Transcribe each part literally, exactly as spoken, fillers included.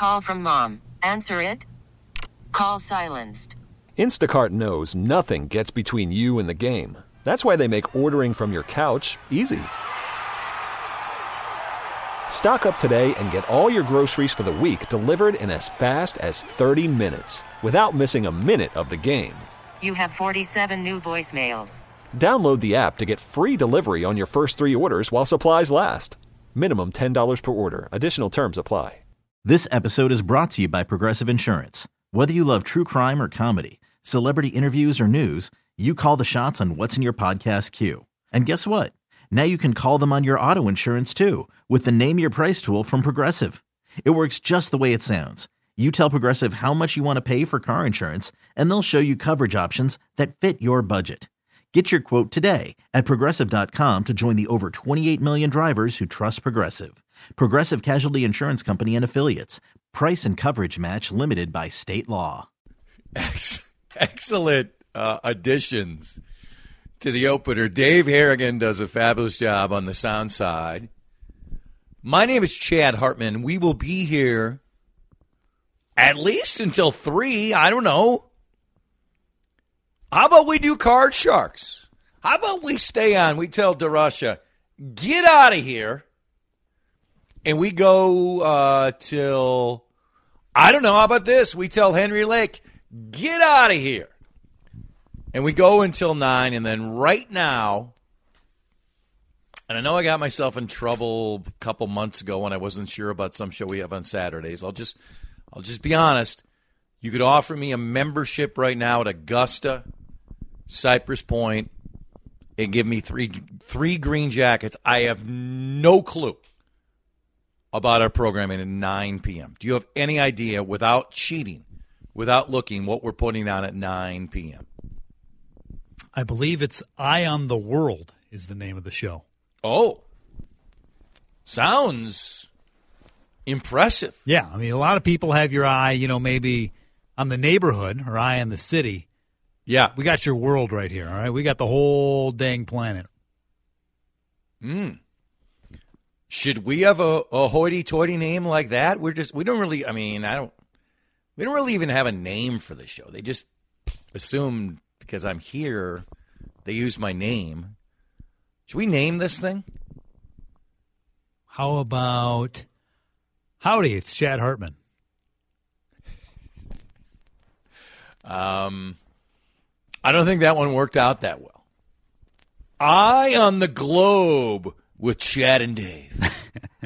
Call from mom. Answer it. Call silenced. Instacart knows nothing gets between you and the game. That's why they make ordering from your couch easy. Stock up today and get all your groceries for the week delivered in as fast as thirty minutes without missing a minute of the game. You have forty-seven new voicemails. Download the app to get free delivery on your first three orders while supplies last. Minimum ten dollars per order. Additional terms apply. This episode is brought to you by Progressive Insurance. Whether you love true crime or comedy, celebrity interviews or news, you call the shots on what's in your podcast queue. And guess what? Now you can call them on your auto insurance too with the Name Your Price tool from Progressive. It works just the way it sounds. You tell Progressive how much you want to pay for car insurance, and they'll show you coverage options that fit your budget. Get your quote today at Progressive dot com to join the over twenty-eight million drivers who trust Progressive. Progressive Casualty Insurance Company and Affiliates. Price and coverage match limited by state law. Excellent uh, additions to the opener. Dave Harrigan does a fabulous job on the sound side. My name is Chad Hartman. We will be here at least until three. I don't know. How about we do Card Sharks? How about we stay on? We tell DeRusha, get out of here. And we go uh, till, I don't know, how about this? We tell Henry Lake, get out of here. And we go until nine, and then right now, and I know I got myself in trouble a couple months ago when I wasn't sure about some show we have on Saturdays. I'll just I'll just be honest. You could offer me a membership right now at Augusta, Cypress Point, and give me three three green jackets. I have no clue about our programming at nine p.m. Do you have any idea, without cheating, without looking, what we're putting on at nine p.m.? I believe it's Eye on the World is the name of the show. Oh. Sounds impressive. Yeah, I mean, a lot of people have your eye, you know, maybe on the neighborhood or eye on the city. Yeah. We got your world right here, all right? We got the whole dang planet. Mm. Should we have a, a hoity-toity name like that? We're just, we don't really, I mean, I don't, we don't really even have a name for the show. They just assumed because I'm here, they use my name. Should we name this thing? How about, howdy, it's Chad Hartman. Um, I don't think that one worked out that well. Eye on the Globe with Chad and Dave.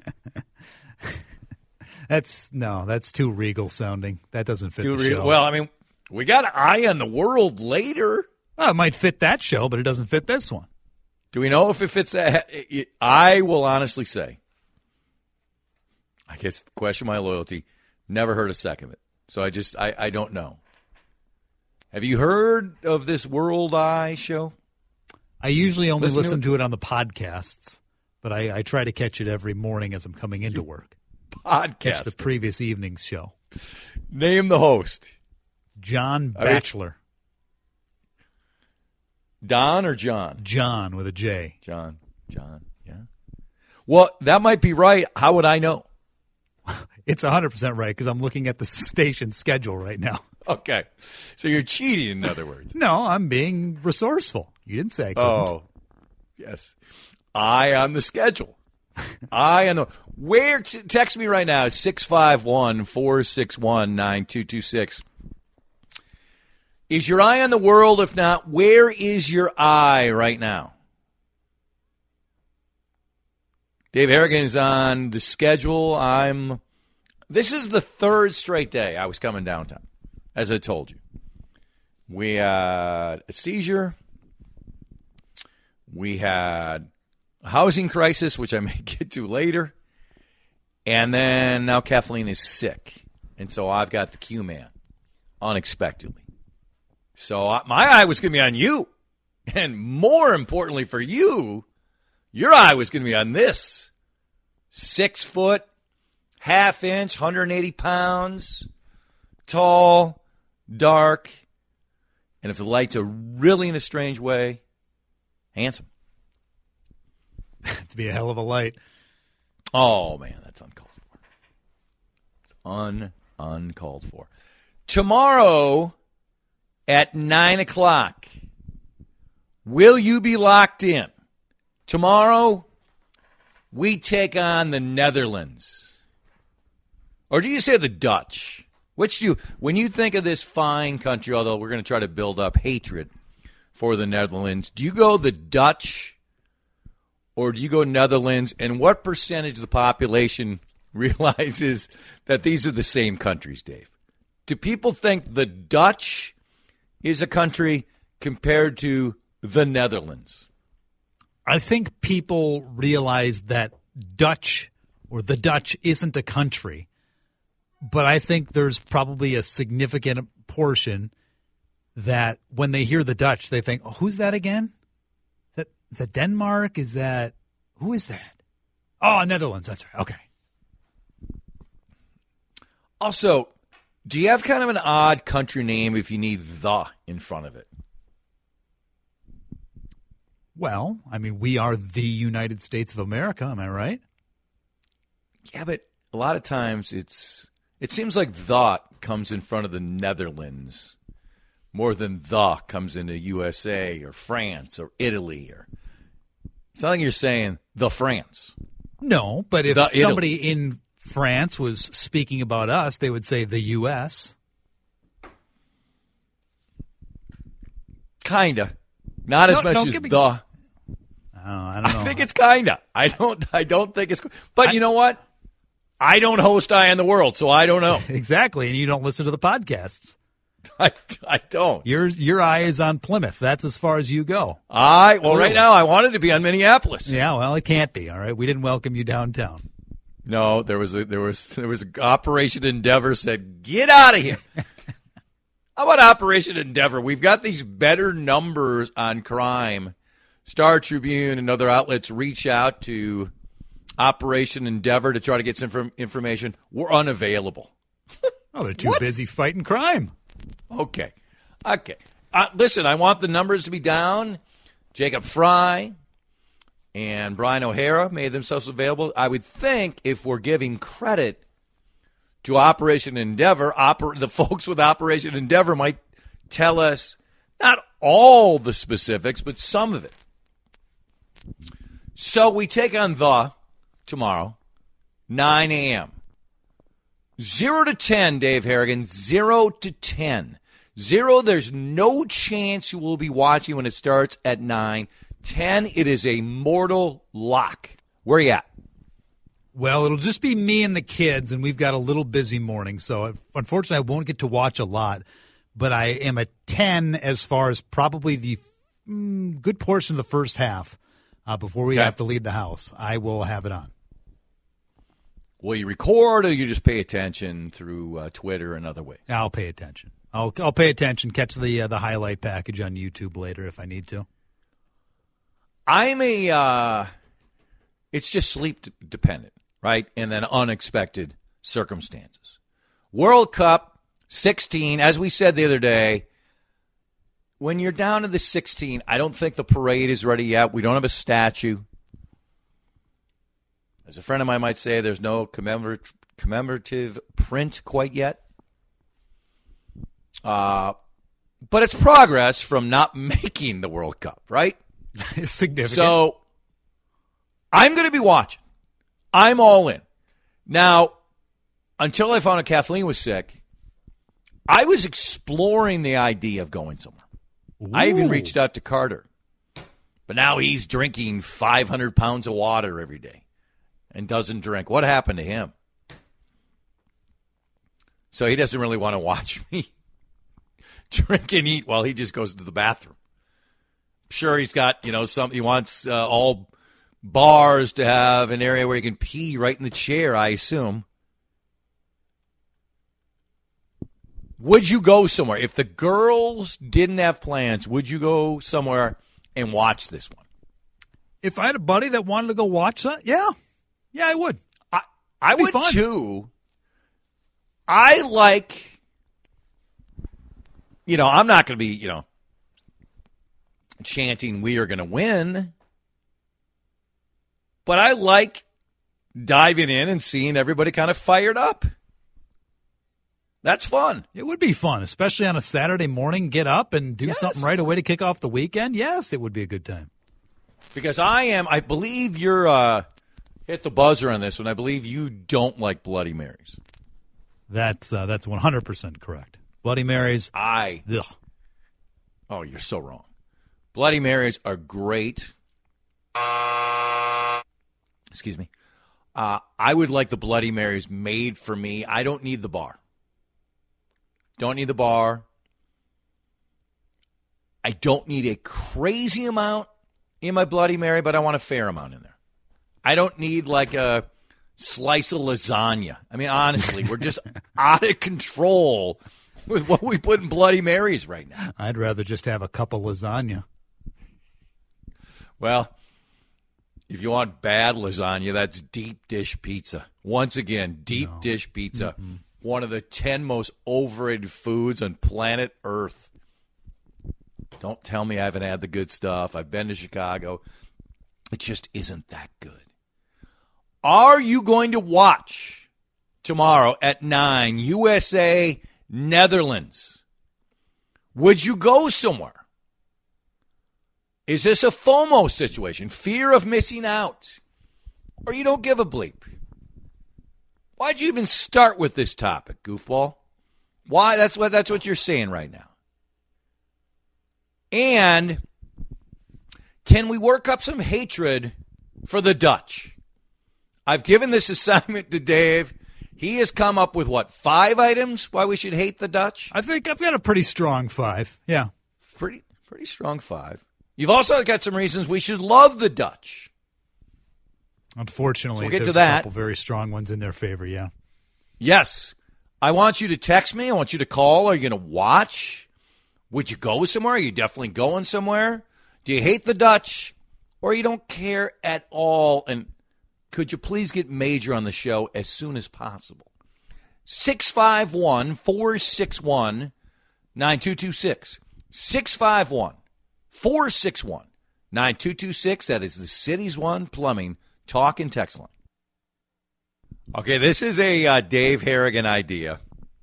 That's, no, that's too regal sounding. That doesn't fit too the regal. show. Well, I mean, we got Eye on the World later. Well, it might fit that show, but it doesn't fit this one. Do we know if it fits that? I will honestly say, I guess, question my loyalty, never heard a second of it. So I just, I, I don't know. Have you heard of this World Eye show? I usually only listen, listen to, to it on the podcasts, but I, I try to catch it every morning as I'm coming into work. Podcast. Catch the previous evening's show. Name the host. John Batchelor. Don or John? John with a J. John. John, yeah. Well, that might be right. How would I know? It's one hundred percent right because I'm looking at the station schedule right now. Okay. So you're cheating, in other words. No, I'm being resourceful. You didn't say I couldn't. Oh, yes. Eye on the schedule. Eye on the – where – text me right now, six five one, four six one, nine two two six. Is your eye on the world? If not, where is your eye right now? Dave Harrigan is on the schedule. I'm – this is the third straight day I was coming downtown, as I told you. We had a seizure. We had a housing crisis, which I may get to later. And then now Kathleen is sick. And so I've got the Q-Man unexpectedly. So I, my eye was going to be on you. And more importantly for you, your eye was going to be on this. Six foot, half inch, one hundred eighty pounds, tall, dark, and if the lights are really in a strange way, handsome. To be a hell of a light. Oh, man, that's uncalled for. It's Un, uncalled for. Tomorrow at nine o'clock, will you be locked in? Tomorrow, we take on the Netherlands. Or do you say the Dutch? Which do you, when you think of this fine country, although we're going to try to build up hatred for the Netherlands, do you go the Dutch or do you go Netherlands? And what percentage of the population realizes that these are the same countries, Dave? Do people think the Dutch is a country compared to the Netherlands? I think people realize that Dutch or the Dutch isn't a country, but I think there's probably a significant portion that when they hear the Dutch, they think, oh, who's that again? Is that, is that Denmark? Is that, who is that? Oh, Netherlands. That's right. Okay. Also, do you have kind of an odd country name if you need the in front of it? Well, I mean, we are the United States of America. Am I right? Yeah, but a lot of times it's it seems like the comes in front of the Netherlands more than the comes into U S A or France or Italy. Or it's not like you're saying the France. No, but if The somebody in France was speaking about us, they would say the U S. Kinda. Not as No, much no, as give me- the. Oh, I don't know. I think it's kinda. I don't. I don't think it's. But you know what? I don't host Eye on the World, so I don't know. Exactly, and you don't listen to the podcasts. I, I don't. Your your eye is on Plymouth. That's as far as you go. I well, Clearly. right now I wanted to be on Minneapolis. Yeah, well, it can't be. All right, we didn't welcome you downtown. No, there was a there was there was a Operation Endeavor said get out of here. How about Operation Endeavor? We've got these better numbers on crime. Star Tribune and other outlets reach out to Operation Endeavor to try to get some inform- information. We're unavailable. Oh, they're too What? busy fighting crime. Okay. Okay. Uh, listen, I want the numbers to be down. Jacob Fry and Brian O'Hara made themselves available. I would think if we're giving credit to Operation Endeavor, oper- the folks with Operation Endeavor might tell us not all the specifics, but some of it. So we take on the tomorrow, nine a.m. Zero to ten, Dave Harrigan, zero to ten. Zero, there's no chance you will be watching when it starts at nine. Ten, it is a mortal lock. Where you at? Well, it'll just be me and the kids, and we've got a little busy morning, so unfortunately I won't get to watch a lot, but I am at ten as far as probably the mm, good portion of the first half uh, before we Okay. have to leave the house. I will have it on. Will you record or you just pay attention through uh, Twitter and other ways? I'll pay attention. I'll I'll pay attention, catch the uh, the highlight package on YouTube later if I need to. I'm a, uh, it's just sleep d- dependent, right? And then unexpected circumstances. World Cup sixteen, as we said the other day, when you're down to the sixteen, I don't think the parade is ready yet. We don't have a statue. As a friend of mine might say, there's no commemor- commemorative print quite yet. Uh, but it's progress from not making the World Cup, right? It's significant. So I'm going to be watching. I'm all in. Now, until I found out Kathleen was sick, I was exploring the idea of going somewhere. Ooh. I even reached out to Carter. But now he's drinking five hundred pounds of water every day and doesn't drink. What happened to him? So he doesn't really want to watch me drink and eat while he just goes to the bathroom. Sure, he's got, you know, some, he wants uh, all bars to have an area where he can pee right in the chair, I assume. Would you go somewhere? If the girls didn't have plans, would you go somewhere and watch this one? If I had a buddy that wanted to go watch that, yeah. Yeah, I would. I, I It'd be would fun. too. I like, you know, I'm not going to be, you know, chanting we are going to win. But I like diving in and seeing everybody kind of fired up. That's fun. It would be fun, especially on a Saturday morning. Get up and do Yes. something right away to kick off the weekend. Yes, it would be a good time. Because I am, I believe you're, uh, hit the buzzer on this one. I believe you don't like Bloody Marys. That's uh, that's one hundred percent correct. Bloody Marys. I. Ugh. Oh, you're so wrong. Bloody Marys are great. Excuse me. Uh, I would like the Bloody Marys made for me. I don't need the bar. Don't need the bar. I don't need a crazy amount in my Bloody Mary, but I want a fair amount in there. I don't need like a slice of lasagna. I mean, honestly, we're just out of control with what we put in Bloody Marys right now. I'd rather just have a cup of lasagna. Well, if you want bad lasagna, that's deep dish pizza. Once again, deep no. dish pizza. Mm-mm. One of the ten most overrated foods on planet Earth. Don't tell me I haven't had the good stuff. I've been to Chicago. It just isn't that good. Are you going to watch tomorrow at nine U S A Netherlands? Would you go somewhere? Is this a FOMO situation? Fear of missing out? Or you don't give a bleep? Why'd you even start with this topic, goofball? Why? That's what that's what you're saying right now. And can we work up some hatred for the Dutch? I've given this assignment to Dave. He has come up with, what, five items why we should hate the Dutch? I think I've got a pretty strong five. Yeah. Pretty pretty strong five. You've also got some reasons we should love the Dutch. Unfortunately, so we'll get there's to that. a couple very strong ones in their favor, yeah. Yes. I want you to text me. I want you to call. Are you going to watch? Would you go somewhere? Are you definitely going somewhere? Do you hate the Dutch? Or you don't care at all? And could you please get Major on the show as soon as possible? six five one, four six one, nine two two six. six five one, four six one, nine two two six. That is the Cities One Plumbing Talk and Text line. Okay, this is a uh, Dave Harrigan idea.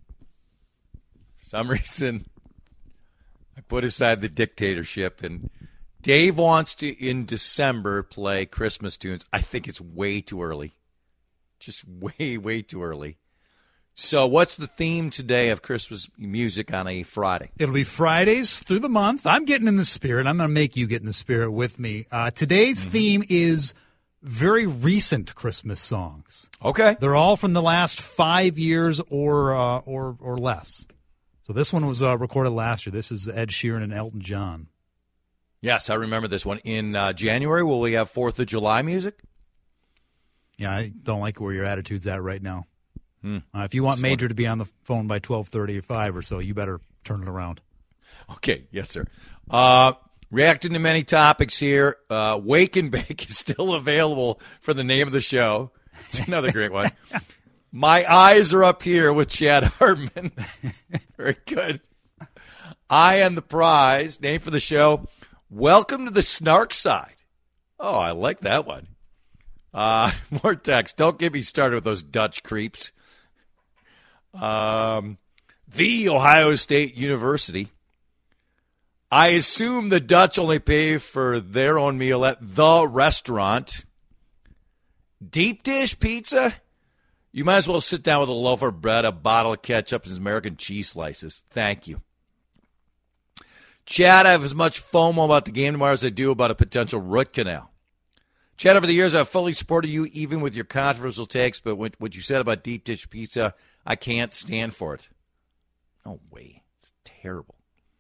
For some reason, I put aside the dictatorship, and Dave wants to, in December, play Christmas tunes. I think it's way too early. Just way, way too early. So what's the theme today of Christmas music on a Friday? It'll be Fridays through the month. I'm getting in the spirit. I'm going to make you get in the spirit with me. Uh, today's mm-hmm. theme is very recent Christmas songs. Okay. They're all from the last five years or uh, or or less. So this one was uh, recorded last year. This is Ed Sheeran and Elton John. Yes, I remember this one. In uh, January, will we have fourth of July music? Yeah, I don't like where your attitude's at right now. Hmm. Uh, if you want Major to be on the phone by twelve thirty-five or so, you better turn it around. Okay, yes, sir. Uh, reacting to many topics here. Uh, Wake and Bake is still available for the name of the show. It's another great one. My eyes are up here with Chad Hartman. Very good. I am the prize. Name for the show. Welcome to the Snark Side. Oh, I like that one. Uh, more text. Don't get me started with those Dutch creeps. Um, the Ohio State University. I assume the Dutch only pay for their own meal at the restaurant. Deep dish pizza? You might as well sit down with a loaf of bread, a bottle of ketchup, and some American cheese slices. Thank you. Chad, I have as much FOMO about the game tomorrow as I do about a potential root canal. Chad, over the years, I've fully supported you, even with your controversial takes, but what, what you said about deep dish pizza, I can't stand for it. No way. It's terrible.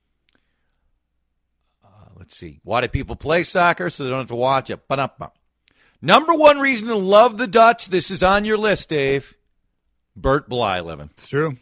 Uh, let's see. Why do people play soccer? So they don't have to watch it. Ba-dum-bum. Number one reason to love the Dutch. This is on your list, Dave. Bert Blyleven. It's true.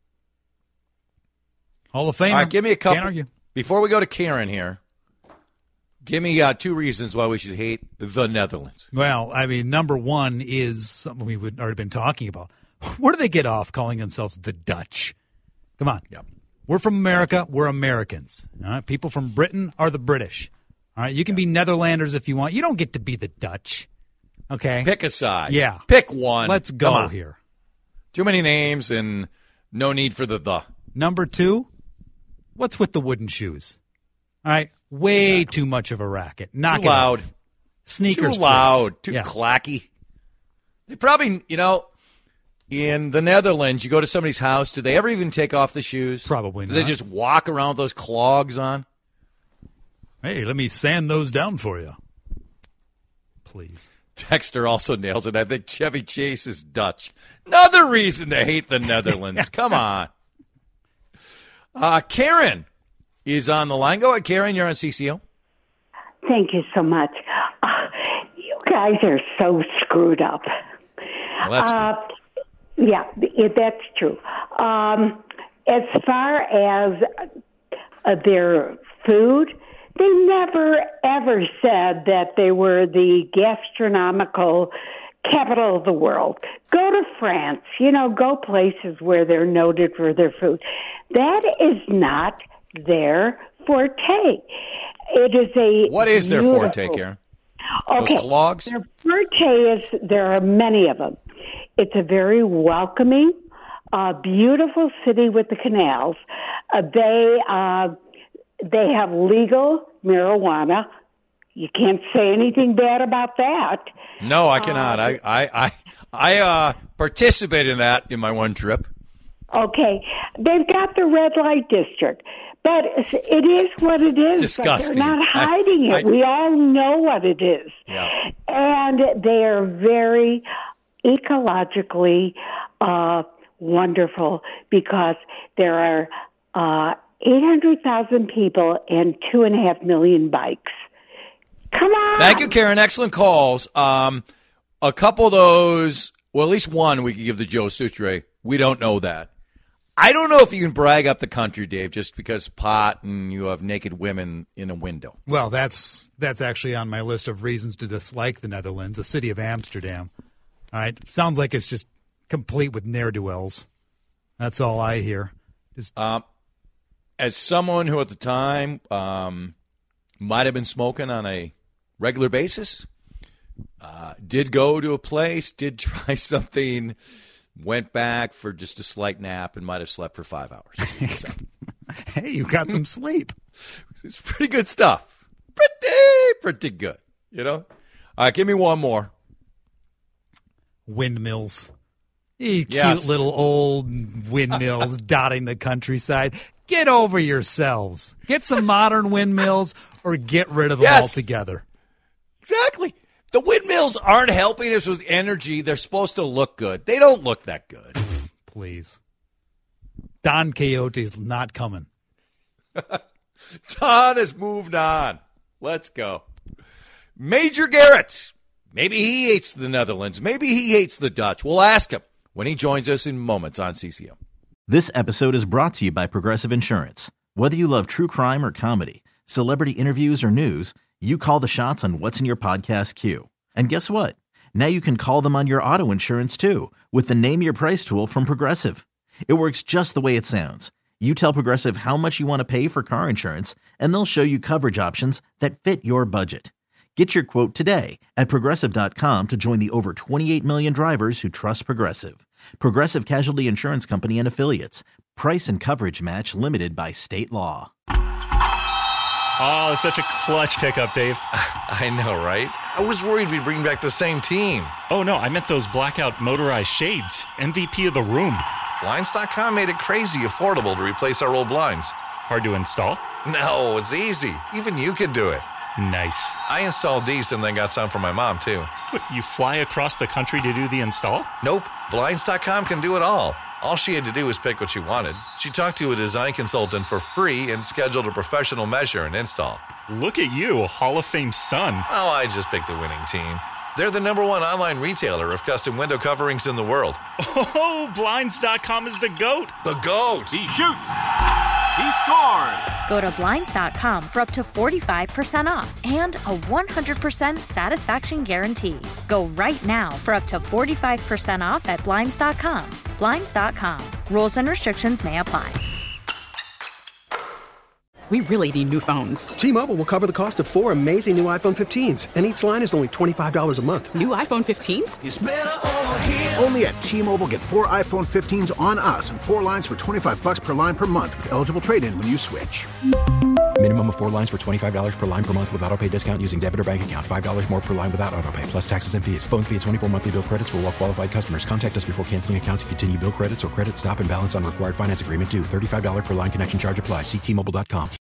Hall of Famer. All right, give me a couple. Can't argue. Before we go to Karen here, give me uh, two reasons why we should hate the Netherlands. Well, I mean, number one is something we've already been talking about. Where do they get off calling themselves the Dutch? Come on. Yep. We're from America. We're Americans. All right? People from Britain are the British. All right? You can yep. be Netherlanders if you want. You don't get to be the Dutch. Okay? Pick a side. Yeah. Pick one. Let's go here. Too many names, and No need for the the. Number two, what's with the wooden shoes? All right, way too much of a racket. Knock Too it loud. off. Sneakers. Too loud. please. Too Yeah. clacky. They probably, you know, in the Netherlands, you go to somebody's house, do they ever even take off the shoes? Probably do not. they just walk around with those clogs on? Hey, let me sand those down for you. Please. Dexter also nails it. I think Chevy Chase is Dutch. Another reason to hate the Netherlands. Come on. Uh, Karen is on the line. Go ahead, Karen. You're on C C O. Thank you so much. Uh, you guys are so screwed up. Well, that's uh, yeah, it, that's true. Um, as far as uh, their food, they never, ever said that they were the gastronomical capital of the world. Go to France, you know, go places where they're noted for their food. That is not their forte. It is a What is their beautiful- forte, Karen? Okay. Those clogs? Their forte is, there are many of them. It's a very welcoming, uh, beautiful city with the canals. Uh, they, uh, they have legal marijuana. You can't say anything bad about that. No, I cannot. I I I, I uh, participated in that in my one trip. Okay. They've got the red light district. But it is what it is. It's disgusting. But they're not hiding I- it. I- We all know what it is. Yeah. And they are very ecologically uh, wonderful because there are uh, eight hundred thousand people and two and a half million bikes. Come on. Thank you, Karen. Excellent calls. Um, a couple of those, well, at least one we could give to Joe Sutre. We don't know that. I don't know if you can brag up the country, Dave, just because pot and you have naked women in a window. Well, that's that's actually on my list of reasons to dislike the Netherlands, the city of Amsterdam. All right, sounds like it's just complete with ne'er-do-wells. That's all I hear. Just Um, as someone who at the time um, might have been smoking on a regular basis, uh, did go to a place, did try something, went back for just a slight nap, and might have slept for five hours. So, hey, you got some sleep. it's pretty good stuff. Pretty, pretty good. You know? All right, give me one more. Windmills. You Yes. cute little old windmills dotting the countryside. Get over yourselves. Get some modern windmills or get rid of them Yes. altogether. Exactly. The windmills aren't helping us with energy. They're supposed to look good. They don't look that good. Please. Don Quixote's not coming. Don has moved on. Let's go. Major Garrett. Maybe he hates the Netherlands. Maybe he hates the Dutch. We'll ask him when he joins us in moments on C C O. This episode is brought to you by Progressive Insurance. Whether you love true crime or comedy, celebrity interviews or news, you call the shots on what's in your podcast queue. And guess what? Now you can call them on your auto insurance too with the Name Your Price tool from Progressive. It works just the way it sounds. You tell Progressive how much you want to pay for car insurance, and they'll show you coverage options that fit your budget. Get your quote today at Progressive dot com to join the over twenty-eight million drivers who trust Progressive. Progressive Casualty Insurance Company and Affiliates. Price and coverage match limited by state law. Oh, such a clutch pickup, Dave. I know, right? I was worried we'd bring back the same team. Oh, no, I meant those blackout motorized shades. M V P of the room. Blinds dot com made it crazy affordable to replace our old blinds. Hard to install? No, it's easy. Even you could do it. Nice. I installed these and then got some for my mom, too. What, you fly across the country to do the install? Nope. Blinds dot com can do it all. All she had to do was pick what she wanted. She talked to a design consultant for free and scheduled a professional measure and install. Look at you, Hall of Fame son. Oh, I just picked the winning team. They're the number one online retailer of custom window coverings in the world. Oh, Blinds dot com is the GOAT. The GOAT! He shoots. He scores. Go to Blinds dot com for up to forty-five percent off and a one hundred percent satisfaction guarantee. Go right now for up to forty-five percent off at Blinds dot com. Blinds dot com. Rules and restrictions may apply. We really need new phones. T-Mobile will cover the cost of four amazing new iPhone fifteens, and each line is only twenty-five dollars a month. New iPhone fifteens? It's better over here. Only at T-Mobile, get four iPhone fifteens on us and four lines for twenty-five dollars per line per month with eligible trade-in when you switch. Minimum of four lines for twenty-five dollars per line per month with autopay discount using debit or bank account. five dollars more per line without autopay, plus taxes and fees. Phone fee at twenty-four monthly bill credits for well-qualified customers. Contact us before canceling account to continue bill credits or credit stop and balance on required finance agreement due. thirty-five dollars per line connection charge applies. See T Mobile dot com.